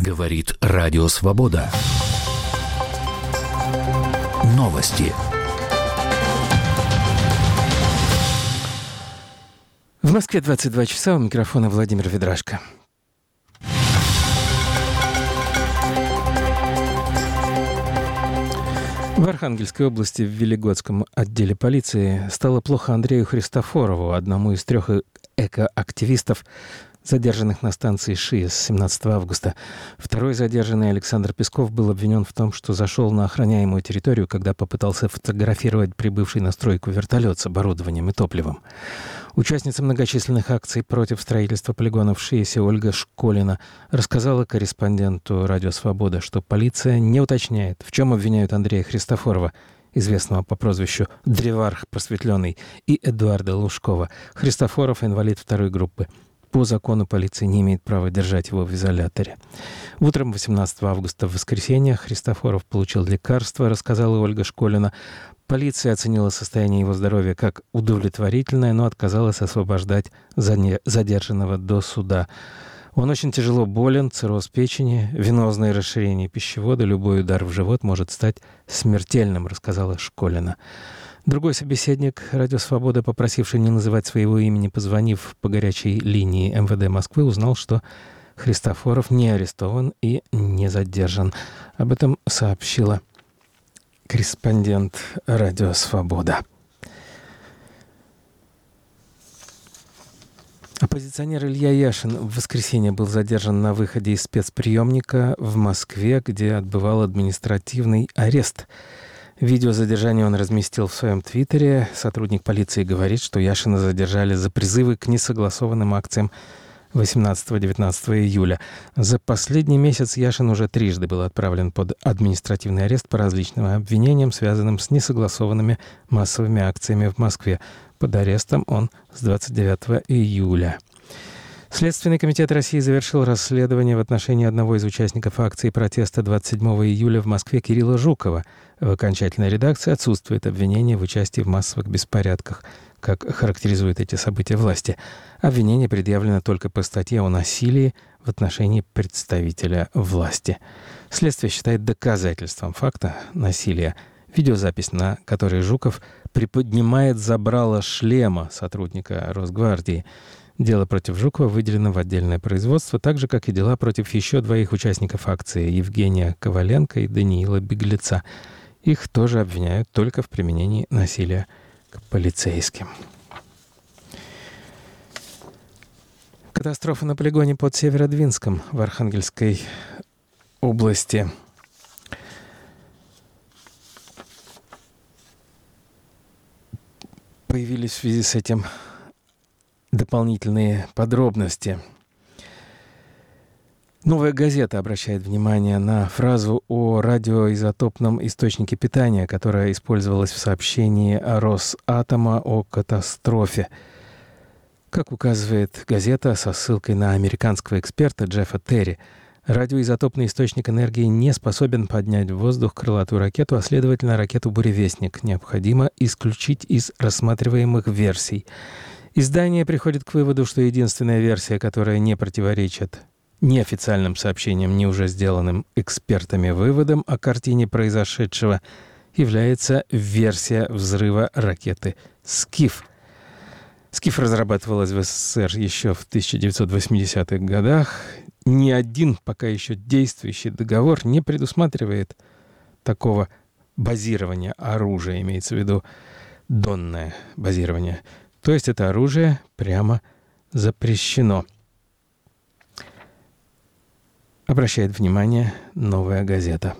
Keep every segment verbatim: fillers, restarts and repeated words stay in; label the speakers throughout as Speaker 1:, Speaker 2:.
Speaker 1: Говорит Радио Свобода. Новости.
Speaker 2: В Москве двадцать два часа, у микрофона Владимир Ведрашко. В Архангельской области в Велигодском отделе полиции стало плохо Андрею Христофорову, одному из трех экоактивистов, задержанных на станции ШИЭС с семнадцатого августа. Второй задержанный, Александр Песков, был обвинен в том, что зашел на охраняемую территорию, когда попытался фотографировать прибывший на стройку вертолет с оборудованием и топливом. Участница многочисленных акций против строительства полигона в ШИЭСе Ольга Школина рассказала корреспонденту «Радио Свобода», что полиция не уточняет, в чем обвиняют Андрея Христофорова, известного по прозвищу «Древарх просветленный», и Эдуарда Лужкова. Христофоров — инвалид второй группы. По закону полиция не имеет права держать его в изоляторе. Утром восемнадцатого августа, в воскресенье, Христофоров получил лекарство, рассказала Ольга Школина. Полиция оценила состояние его здоровья как удовлетворительное, но отказалась освобождать задержанного до суда. Он очень тяжело болен, цирроз печени, венозное расширение пищевода, любой удар в живот может стать смертельным, рассказала Школина. Другой собеседник «Радио Свобода», попросивший не называть своего имени, позвонив по горячей линии эм вэ дэ Москвы, узнал, что Христофоров не арестован и не задержан. Об этом сообщила корреспондент «Радио Свобода». Оппозиционер Илья Яшин в воскресенье был задержан на выходе из спецприемника в Москве, где отбывал административный арест. Видео задержания он разместил в своем твиттере. Сотрудник полиции говорит, что Яшина задержали за призывы к несогласованным акциям восемнадцатого-девятнадцатого июля. За последний месяц Яшин уже трижды был отправлен под административный арест по различным обвинениям, связанным с несогласованными массовыми акциями в Москве. Под арестом он с двадцать девятого июля. Следственный комитет России завершил расследование в отношении одного из участников акции протеста двадцать седьмого июля в Москве Кирилла Жукова. В окончательной редакции отсутствует обвинение в участии в массовых беспорядках, как характеризуют эти события власти. Обвинение предъявлено только по статье о насилии в отношении представителя власти. Следствие считает доказательством факта насилия видеозапись, на которой Жуков приподнимает забрало шлема сотрудника Росгвардии. Дело против Жукова выделено в отдельное производство, так же, как и дела против еще двоих участников акции — Евгения Коваленко и Даниила Беглеца. Их тоже обвиняют только в применении насилия к полицейским. Катастрофа на полигоне под Северодвинском в Архангельской области. Появились в связи с этим дополнительные подробности. «Новая газета» обращает внимание на фразу о радиоизотопном источнике питания, которая использовалась в сообщении Росатома о катастрофе. Как указывает газета со ссылкой на американского эксперта Джеффа Терри, радиоизотопный источник энергии не способен поднять в воздух крылатую ракету, а следовательно ракету «Буревестник» необходимо исключить из рассматриваемых версий. Издание приходит к выводу, что единственная версия, которая не противоречит неофициальным сообщениям, не уже сделанным экспертами выводам о картине произошедшего, является версия взрыва ракеты «Скиф». «Скиф» разрабатывалась в СССР еще в тысяча девятьсот восьмидесятых годах. Ни один пока еще действующий договор не предусматривает такого базирования оружия, имеется в виду донное базирование. То есть это оружие прямо запрещено. Обращает внимание «Новая газета».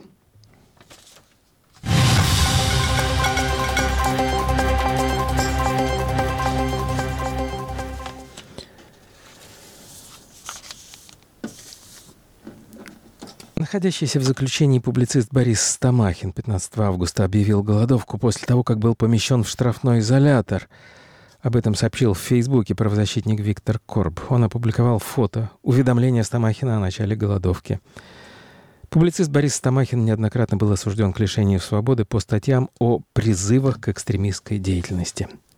Speaker 2: Находящийся в заключении публицист Борис Стамахин пятнадцатого августа объявил голодовку после того, как был помещен в штрафной изолятор. Об этом сообщил в Фейсбуке правозащитник Виктор Корб. Он опубликовал фото уведомления Стамахина о начале голодовки. Публицист Борис Стамахин неоднократно был осужден к лишению свободы по статьям о призывах к экстремистской деятельности.